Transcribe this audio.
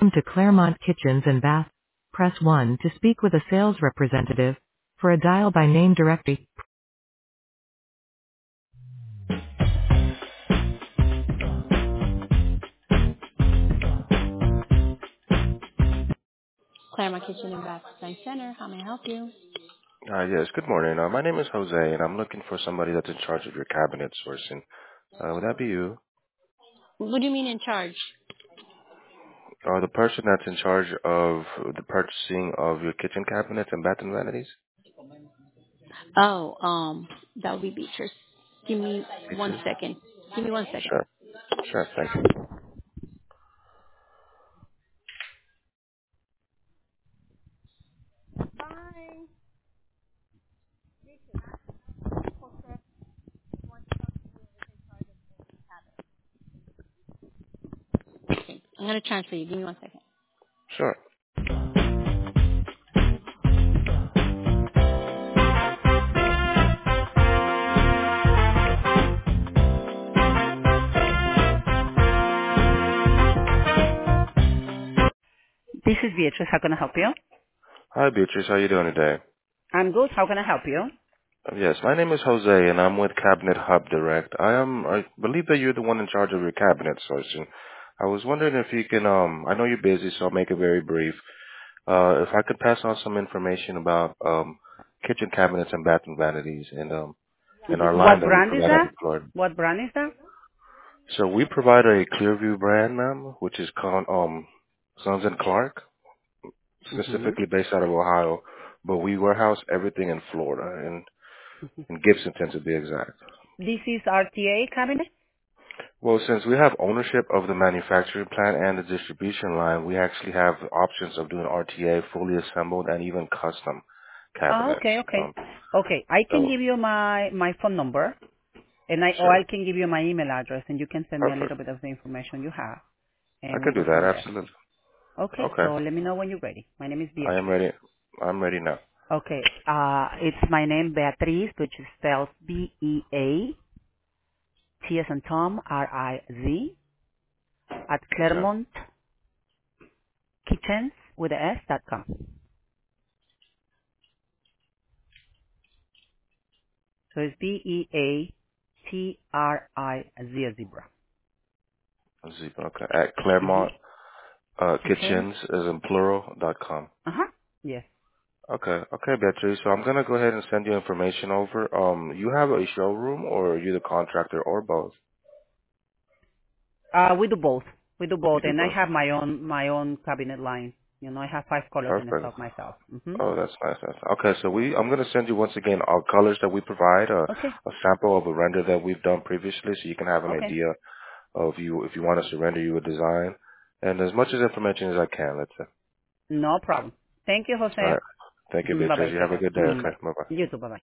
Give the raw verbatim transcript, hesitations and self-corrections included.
Welcome to Claremont Kitchens and Bath. Press one to speak with a sales representative. For a dial by name directory. Claremont Kitchen and Bath Design Center. How may I help you? Uh, yes, good morning. Uh, my name is Jose, and I'm looking for somebody that's in charge of your cabinet sourcing. Uh, would that be you? What do you mean in charge? Or the person that's in charge of the purchasing of your kitchen cabinets and bathroom vanities? Oh, um, that would be Beatrice. Give me one Features? second. Give me one second. Sure. Sure, thank you. I'm going to transfer you. Give me one second. Sure. This is Beatrice. How can I help you? Hi, Beatrice. How you doing today? I'm good. How can I help you? Uh, Yes, my name is Jose, and I'm with Cabinet Hub Direct. I am, I believe that you're the one in charge of your cabinet sourcing. I was wondering if you can, um, I know you're busy, so I'll make it very brief. Uh, if I could pass on some information about um, kitchen cabinets and bathroom vanities and um, and our hmm line What that we brand is provide out that? in Florida. What brand is that? So we provide a Clearview brand, ma'am, which is called um, Sons and Clark, hmm specifically based out of Ohio, but we warehouse everything in Florida and in Gibson, to be exact. This is R T A cabinet? Well, since we have ownership of the manufacturing plant and the distribution line, we actually have options of doing R T A, fully assembled, and even custom Oh, cabinets. okay, okay. Um, Okay, I can so give you my, my phone number, and I, or sure. I can give you my email address, and you can send me a Perfect. little bit of the information you have, I and we can do go that, from there. absolutely. Okay, Okay. so let me know when you're ready. My name is I am Beatriz. ready. I'm ready now. Okay, uh, it's my name Beatriz, which is spelled B E A T as in Tom, R I Z, at Okay. Claremont Kitchens with a S dot com. So it's B E A T R I Z a zebra. Zip, okay. At Mm-hmm. Claremont uh, Kitchens? Kitchens is in plural dot com. Uh-huh. Yes. Okay. Okay, Beatrice. So I'm gonna go ahead and send you information over. Um, you have a showroom, or are you the contractor, or both? Uh, we do both. We do You both, do and I both. have my own my own cabinet line. You know, I have five colors in the Perfect. stock myself. hmm Oh, that's nice. That's, okay, so we I'm gonna send you once again our colors that we provide, a, Okay. a sample of a render that we've done previously, so you can have an Okay. idea of you if you want us to render you a design, and as much as information as I can. Let's say. No problem. Thank you, All Jose. right. Thank you, Bye Beatrice. bye. You Take have a care. good day. Mm, Okay. bye. Bye bye. You too. Bye bye.